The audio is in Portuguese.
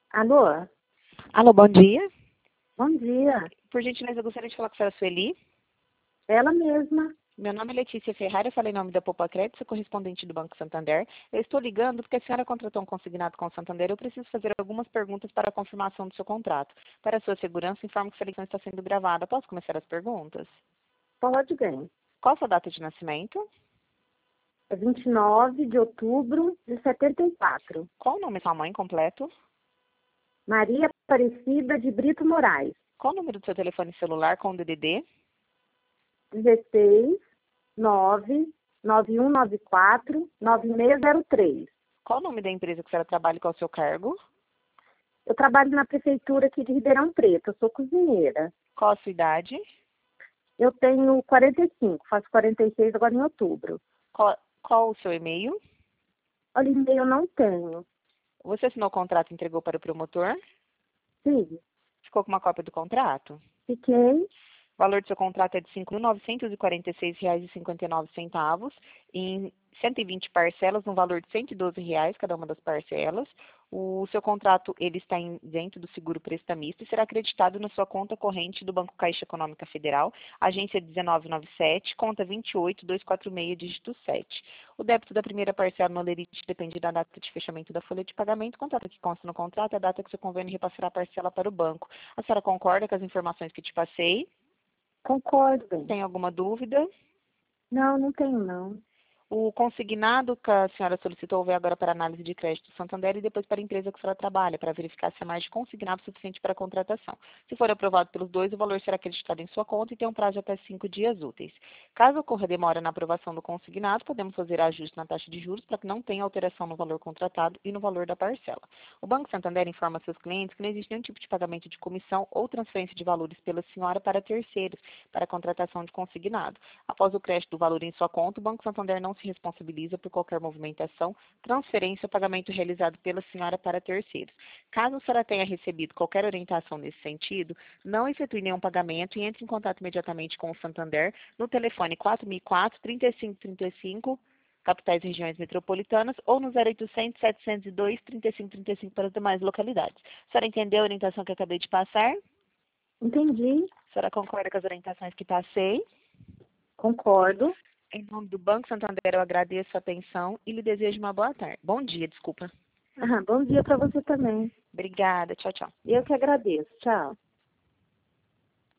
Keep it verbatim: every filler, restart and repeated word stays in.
Alô? Alô, bom dia. Bom dia. Por gentileza, eu gostaria de falar com a senhora Sueli. Ela mesma. Meu nome é Letícia Ferrari, eu falei em nome da Poupa Crédito, sou correspondente do Banco Santander. Eu estou ligando porque a senhora contratou um consignado com o Santander. Eu preciso fazer algumas perguntas para a confirmação do seu contrato. Para a sua segurança, informo que a seleção está sendo gravada. Posso começar as perguntas? Pode bem. Qual a sua data de nascimento? É vinte e nove de outubro de setenta e quatro. Qual o nome da sua mãe completo? Maria Aparecida de Brito Moraes. Qual o número do seu telefone celular com o D D D? dezesseis, nove, nove um nove quatro, nove seis zero três. Qual o nome da empresa que a senhora trabalha e qual o seu cargo? Eu trabalho na prefeitura aqui de Ribeirão Preto. Eu sou cozinheira. Qual a sua idade? Eu tenho quarenta e cinco, faço quarenta e seis agora em outubro. Qual, qual o seu e-mail? Olha, e-mail eu não tenho. Você assinou o contrato e entregou para o promotor? Sim, Ficou com uma cópia do contrato? fiquei. O valor do seu contrato é de cinco mil novecentos e quarenta e seis reais e cinquenta e nove centavos, em cento e vinte parcelas, no valor de cento e doze reais cada uma das parcelas. O seu contrato ele está em, dentro do seguro prestamista e será acreditado na sua conta corrente do Banco Caixa Econômica Federal, agência dezenove noventa e sete, conta vinte e oito, duzentos e quarenta e seis, dígito sete. O débito da primeira parcela no lerite depende da data de fechamento da folha de pagamento. O contrato que consta no contrato é a data que o seu convênio repassará a parcela para o banco. A senhora concorda com as informações que te passei? Concordo, bem. Tem alguma dúvida? Não, não tenho, não. O consignado que a senhora solicitou veio agora para análise de crédito do Santander e depois para a empresa que a senhora trabalha, para verificar se a margem consignado é suficiente para a contratação. Se for aprovado pelos dois, o valor será acreditado em sua conta e tem um prazo de até cinco dias úteis. Caso ocorra demora na aprovação do consignado, podemos fazer ajuste na taxa de juros para que não tenha alteração no valor contratado e no valor da parcela. O Banco Santander informa seus clientes que não existe nenhum tipo de pagamento de comissão ou transferência de valores pela senhora para terceiros, para a contratação de consignado. Após o crédito do valor em sua conta, o Banco Santander não se responsabiliza por qualquer movimentação, transferência ou pagamento realizado pela senhora para terceiros. Caso a senhora tenha recebido qualquer orientação nesse sentido, não efetue nenhum pagamento e entre em contato imediatamente com o Santander no telefone quatro mil e quatro, trinta e cinco trinta e cinco, capitais e regiões metropolitanas, ou no zero oitocentos, setecentos e dois, trinta e cinco trinta e cinco para as demais localidades. A senhora entendeu a orientação que eu acabei de passar? Entendi. A senhora concorda com as orientações que passei? Concordo. Em nome do Banco Santander, eu agradeço a atenção e lhe desejo uma boa tarde. Bom dia, desculpa. Ah, bom dia para você também. Obrigada, tchau, tchau. Eu que agradeço. Tchau.